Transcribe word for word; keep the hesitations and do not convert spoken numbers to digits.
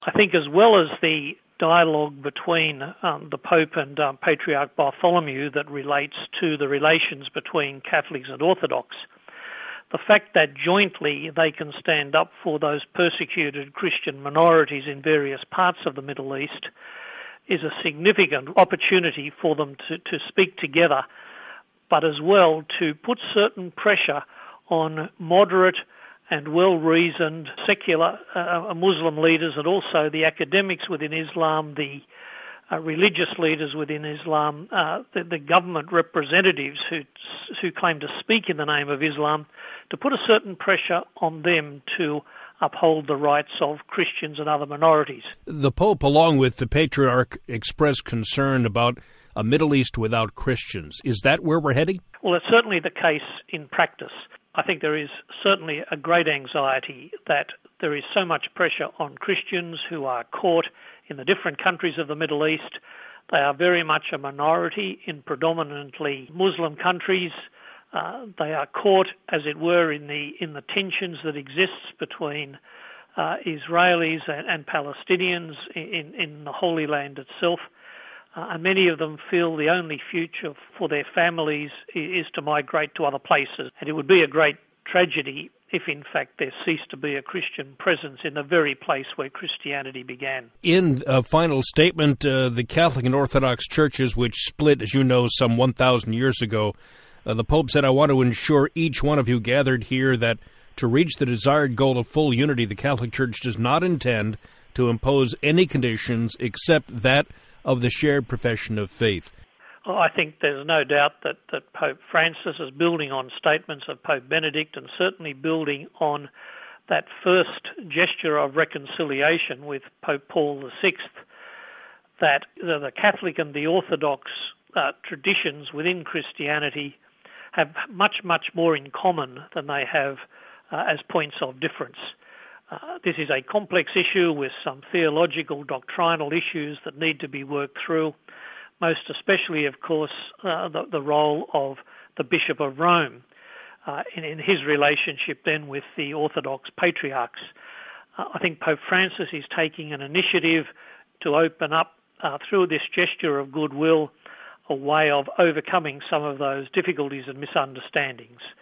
I think as well as the dialogue between um, the Pope and um, Patriarch Bartholomew that relates to the relations between Catholics and Orthodox, the fact that jointly they can stand up for those persecuted Christian minorities in various parts of the Middle East is a significant opportunity for them to, to speak together, but as well to put certain pressure on moderate and well-reasoned secular uh, Muslim leaders, and also the academics within Islam, the uh, religious leaders within Islam, uh, the, the government representatives who who claim to speak in the name of Islam, to put a certain pressure on them to uphold the rights of Christians and other minorities. The Pope, along with the Patriarch, expressed concern about a Middle East without Christians. Is that where we're heading? Well, it's certainly the case in practice. I think there is certainly a great anxiety that there is so much pressure on Christians who are caught in the different countries of the Middle East. They are very much a minority in predominantly Muslim countries. Uh, they are caught, as it were, in the in the tensions that exists between uh, Israelis and, and Palestinians in, in the Holy Land itself. Uh, and many of them feel the only future for their families is to migrate to other places. And it would be a great tragedy if, in fact, there ceased to be a Christian presence in the very place where Christianity began. In a final statement, uh, the Catholic and Orthodox churches, which split, as you know, some one thousand years ago, uh, the Pope said, "I want to ensure each one of you gathered here that to reach the desired goal of full unity, the Catholic Church does not intend to impose any conditions except that of the shared profession of faith." Well, I think there's no doubt that, that Pope Francis is building on statements of Pope Benedict, and certainly building on that first gesture of reconciliation with Pope Paul the Sixth, that the Catholic and the Orthodox uh, traditions within Christianity have much, much more in common than they have uh, as points of difference. Uh, this is a complex issue with some theological, doctrinal issues that need to be worked through, most especially, of course, uh, the, the role of the Bishop of Rome uh, in, in his relationship then with the Orthodox patriarchs. Uh, I think Pope Francis is taking an initiative to open up, uh, through this gesture of goodwill, a way of overcoming some of those difficulties and misunderstandings.